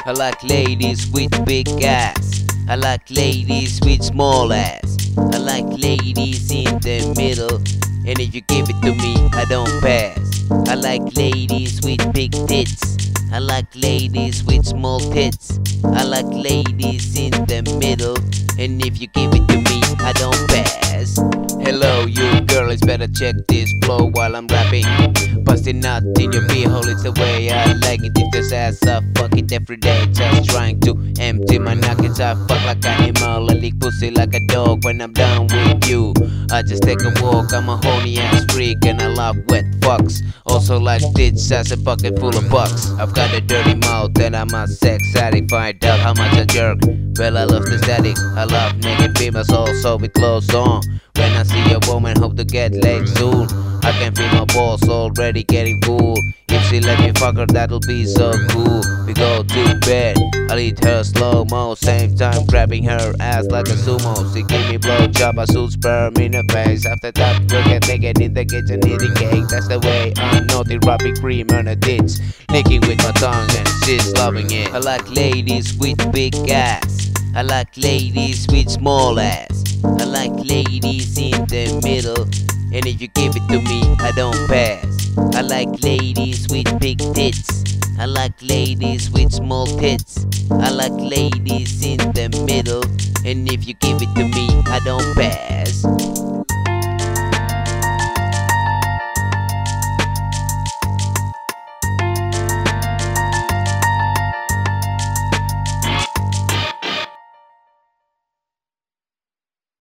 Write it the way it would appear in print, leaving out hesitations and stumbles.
I like ladies with big ass. I like ladies with small ass. I like ladies in the middle. And if you give it to me, I don't pass. I like ladies with big tits. I like ladies with small tits. I like ladies in the middle. And if you give it to me, I don't pass. Hello, you girls, better check this flow while I'm rapping. Busting out in your beehole, it's the way I like it. If there's ass, I fuck it every day. Just trying to empty my nuggets. I fuck like an animal. I lick pussy like a dog when I'm done with you. I just take a walk, I'm a horny ass freak. And I love wet fucks. Also like tits as a bucket full of bucks. I've got a dirty mouth and I'm a sex addict. Find out how much I jerk. Well, I love the static. I love naked females also with clothes on. When I see a woman, hope to get laid soon. I can feel my balls already getting full. If she let me fuck her, that'll be so cool. We go to bed, I'll eat her slow-mo. Same time grabbing her ass like a sumo. She give me blowjob, I shoot sperm in her face. After that, we'll get naked in the kitchen eating cake. That's the way I know the rubbing cream on her tits. Licking with my tongue and she's loving it. I like ladies with big ass. I like ladies with small ass. I like ladies in the middle. And if you give it to me, I don't pass. I like ladies with big tits. I like ladies with small tits. I like ladies in the middle. And if you give it to me, I don't pass.